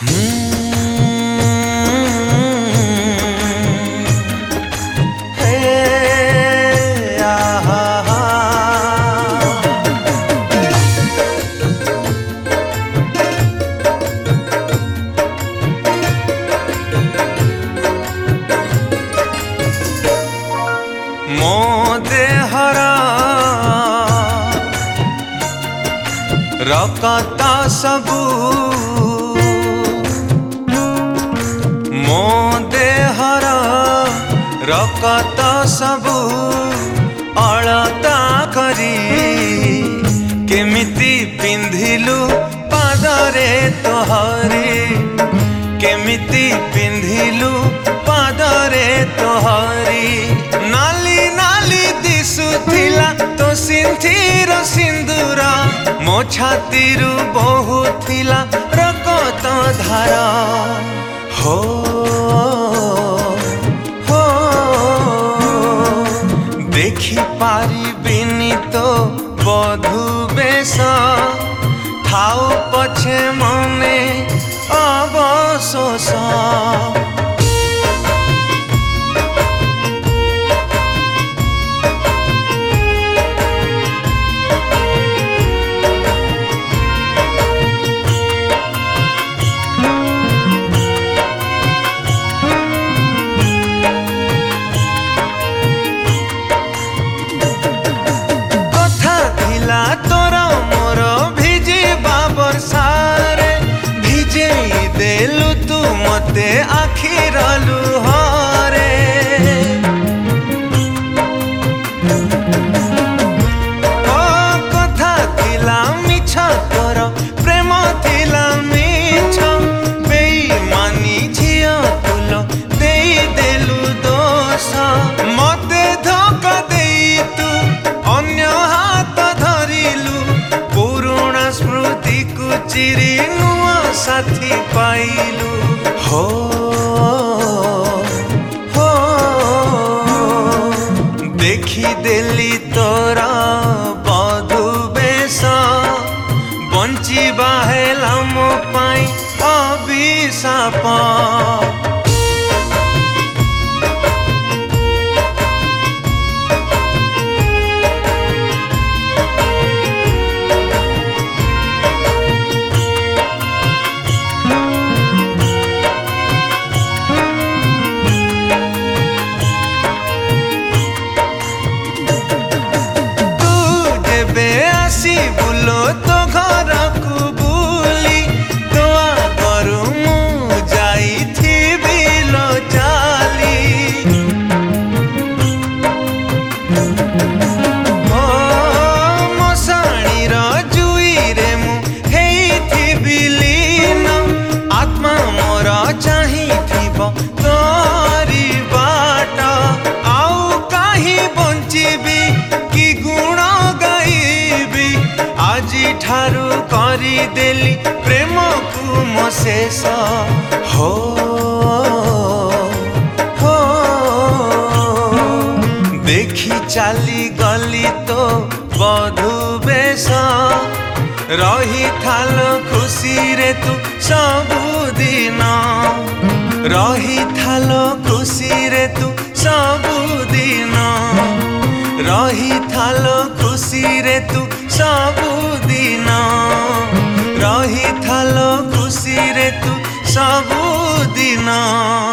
मो देहरा रकता सबू मो देहरा रकता सबू अलता करी केमिति पिंधिलु पादरे तोहरी केमिति पिंधिलु पादरे तोहरी नाली नाली दिसुथिला तो सिंथीर सिंदूरा मो छातीरु बहुथिला रकत धारा हो हो देखि पारिबिनी तो बधू बेश थाउ पछे मने अवशोष तोरा मोर भिजिबा बरसारे भिजेई देलु तू मते आखिर लुहरे ओ कथा थिला मिछ तोर प्रेम थिला मिछ बेईमानी झिया तुल देई देलु दोष मते धोखा देई तू अन्य पुरुणा स्मृति को चिरी नुआ साथी पाइलु हो हो देखी देली तोरा बधू बेश बंचिबा हेला मो पाई अभिशाप बुलो तो घर को बुली तो आगरू मु जाई थी बिलो चाली ओ मसाणी रो जुई रे मु हेई थी बिलीन आत्मा मोर चाही थीबो तोरी बाट आउ काहे बंचिबी कि गुण आजी ठारू करी देली प्रेम को मो शेष हो हो देखी चाली गली तो बधू बेश रही थाल खुशी रे तू सबुदिन रही थाल खुशी रे तू सबुदिन रही थाल खुशी रे तू सबुदिन रही थाल खुशी रे तू सबुदिन।